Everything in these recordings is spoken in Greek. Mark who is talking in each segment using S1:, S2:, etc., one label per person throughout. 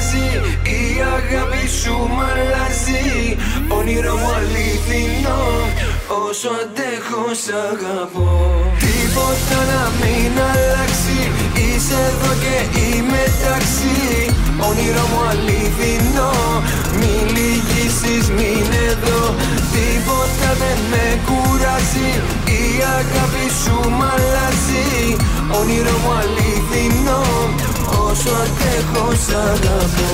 S1: κουράζει, η αγάπη σου μ' αλλάζει. Όνειρο μου αληθινό, όσο αντέχω σ' αγαπώ. Τίποτα να μην αλλάξει, είσαι εδώ και είμαι ταξί. Όνειρο μου αληθινό, μην λυγίσεις, μην εδώ. Τίποτα δεν με κουράζει, η αγάπη σου μ' αλλάζει. Όνειρο μου αληθινό, όσο αντέχω σ' αγαπώ.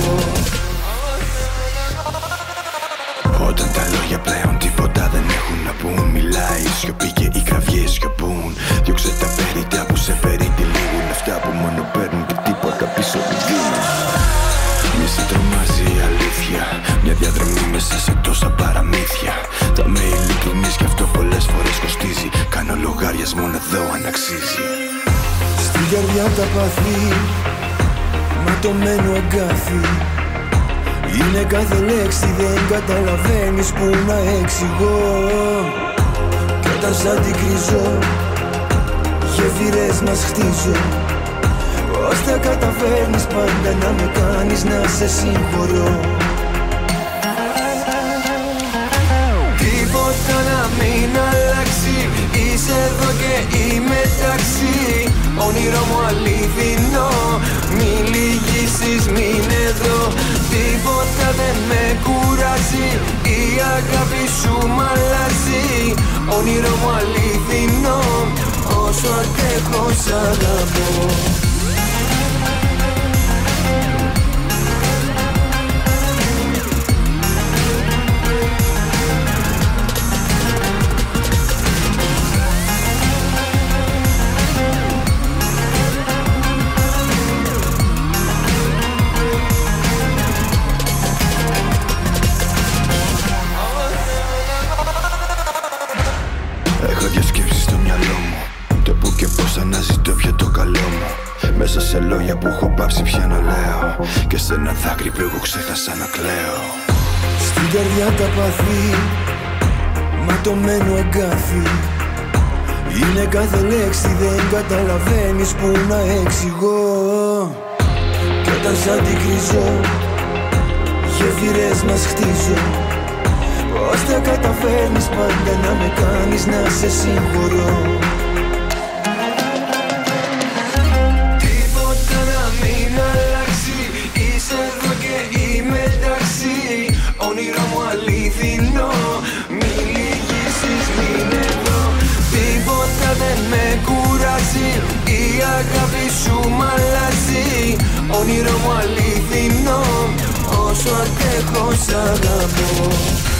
S2: Όταν τα λόγια πλέον τίποτα δεν έχουν να πούν, μιλάει η σιωπή και οι κραυγές σιωπούν. Διώξε τα περιττά που σε περιτυλίγουν, αυτά που μόνο παίρνουν και τίποτα πίσω μην δίνουν. Μη σε τρομάζει η αλήθεια, μια διαδρομή μέσα σε τόσα παραμύθια. Θα με ειλικρινής κι αυτό πολλές φορές κοστίζει. Κάνω λογαριασμό εδώ αν αξίζει.
S1: Στην καρδιά τα παθή, ματωμένο αγκάθι. Είναι κάθε λέξη, δεν καταλαβαίνεις που να εξηγώ. Κι όταν σαν την κρίζω, γέφυρες μας χτίζω. Πώς τα καταφέρνεις πάντα να με κάνεις να σε συγχωρώ. Τίποτα να μην αλλάξει, είσαι εδώ και είμαι ταξί. Όνειρο μου αληθινό, μην λυγίσεις, μην εδώ. Τίποτα δεν με κουράζει, η αγάπη σου μ' αλλάζει. Όνειρο μου αληθινό, όσο αντέχω σ' αγαπώ.
S2: Έχω διασκέψεις στο μυαλό μου, το που και πώς αναζητώ πια το καλό μου. Μέσα σε λόγια που έχω πάψει πια να λέω, και σε ένα δάκρυ που εγώ ξέχασα να κλαίω.
S1: Στην καρδιά τα παθή, ματωμένο αγκάθι. Είναι κάθε λέξη, δεν καταλαβαίνεις που να εξηγώ. Κι όταν σαν την κρίζω, γέφυρες μας χτίζω. Πώς τα καταφέρνεις πάντα να με κάνεις να σε συγχωρώ. Τίποτα να μην αλλάξει, είσαι εδώ και είμαι ταξί. Όνειρο μου αληθινό, μην λυγίσεις, μην εδώ. Τίποτα δεν με κουράζει, η αγάπη σου μ' αλλάζει. Όνειρο μου αληθινό, όσο αντέχω σ' αγαπώ.